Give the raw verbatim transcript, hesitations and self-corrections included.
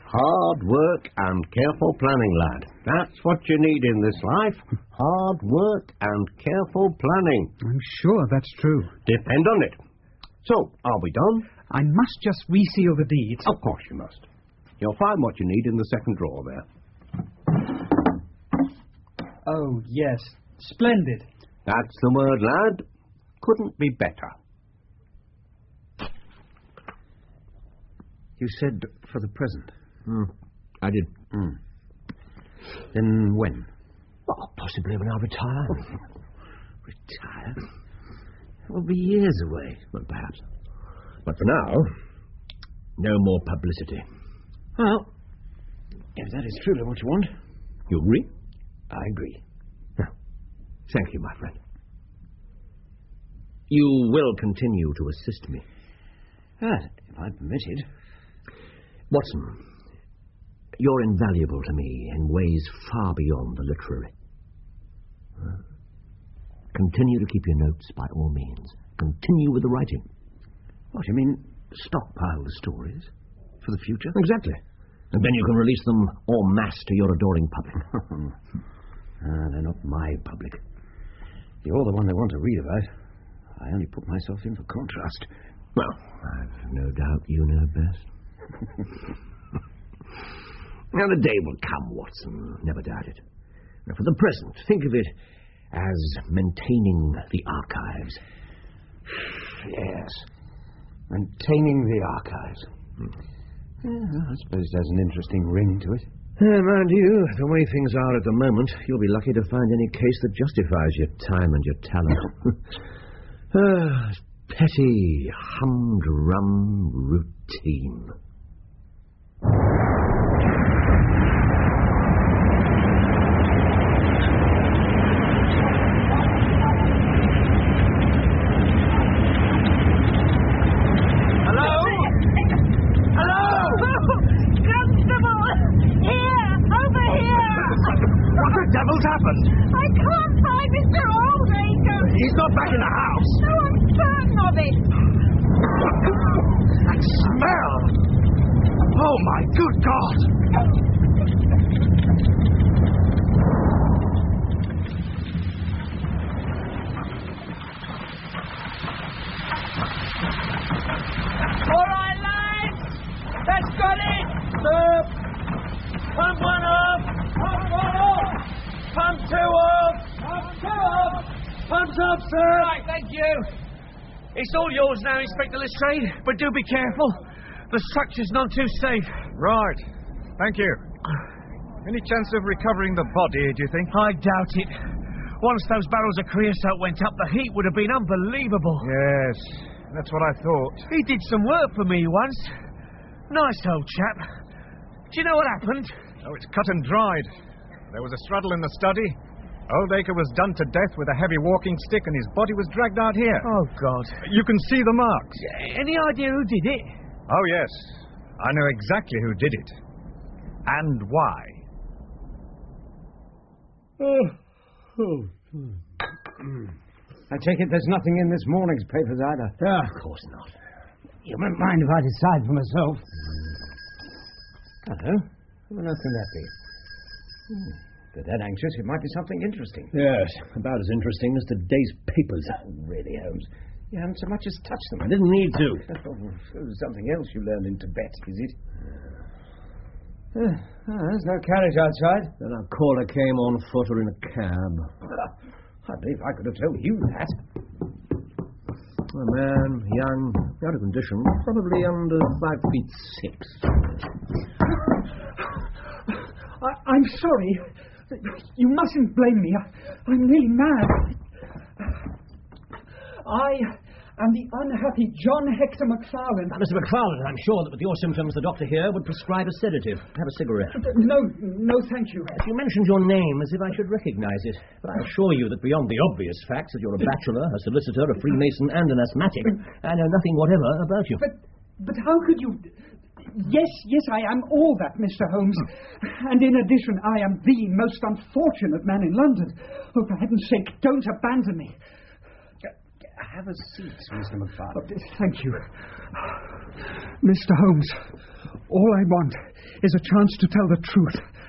Hard work and careful planning, lad. That's what you need in this life. Hard work and careful planning. I'm sure that's true. Depend on it. So, are we done? I must just reseal the deeds. Of course you must. You'll find what you need in the second drawer there. Oh, yes. Splendid. That's the word, lad. Couldn't be better. You said for the present. Mm, I did. Mm. Then when? Well, possibly when I retire. Retire? It will be years away. Well, perhaps. But for now, no more publicity. Well, if that is truly what you want. You agree? I agree. Now, thank you, my friend. You will continue to assist me. Ah, if I'm permitted. Watson, you're invaluable to me in ways far beyond the literary. Uh, continue to keep your notes by all means. Continue with the writing. What, you mean stockpile the stories for the future? Exactly. And then you can release them en masse to your adoring public. Ah, they're not my public. You're the one they want to read about. I only put myself in for contrast. Well, I've no doubt you know best. Now, the day will come, Watson. Never doubt it. Now, for the present, think of it as maintaining the archives. Yes. Maintaining the archives. Hmm. Yeah, I suppose it has an interesting ring to it. Uh, mind you, the way things are at the moment, you'll be lucky to find any case that justifies your time and your talent. Ah, petty, humdrum routine. He's not back in the house. No, I'm certain of it. That smell! Oh, my good God! All right, lads. That's got it. Stop. Pump one off. Pump one off. Pump two off. Pump two off. Pumps up, sir. Right, thank you. It's all yours now, Inspector Lestrade, but do be careful. The structure's none too safe. Right. Thank you. Any chance of recovering the body, do you think? I doubt it. Once those barrels of creosote went up, the heat would have been unbelievable. Yes, that's what I thought. He did some work for me once. Nice old chap. Do you know what happened? Oh, it's cut and dried. There was a struggle in the study. Oldacre was done to death with a heavy walking stick and his body was dragged out here. Oh, God. You can see the marks. Any idea who did it? Oh, yes. I know exactly who did it. And why. Oh. Oh. I take it there's nothing in this morning's papers either. Ah, of course not. You won't mind if I decide for myself. Hello. Who on earth can that be? Hmm. If they're that anxious, it might be something interesting. Yes, about as interesting as today's papers. Oh, really, Holmes? You haven't so much as touched them. I didn't need to. Oh, something else you learned in Tibet, is it? Uh, oh, there's no carriage outside. Then our caller came on foot or in a cab. Uh, I believe I could have told you that. A man, young, out of condition, probably under five feet six. I, I'm sorry. You mustn't blame me. I, I'm really mad. I am the unhappy John Hector McFarlane. Now, Mister McFarlane, I'm sure that with your symptoms, the doctor here would prescribe a sedative. Have a cigarette. No, no, thank you. You mentioned your name as if I should recognize it. But I assure you that beyond the obvious facts that you're a bachelor, a solicitor, a Freemason, and an asthmatic, I know nothing whatever about you. But, but how could you... Yes, yes, I am all that, Mister Holmes. And in addition, I am the most unfortunate man in London. Oh, for heaven's sake, don't abandon me. Have a seat, Mister McFarlane. Oh, thank you. Mister Holmes, All I want is a chance to tell the truth.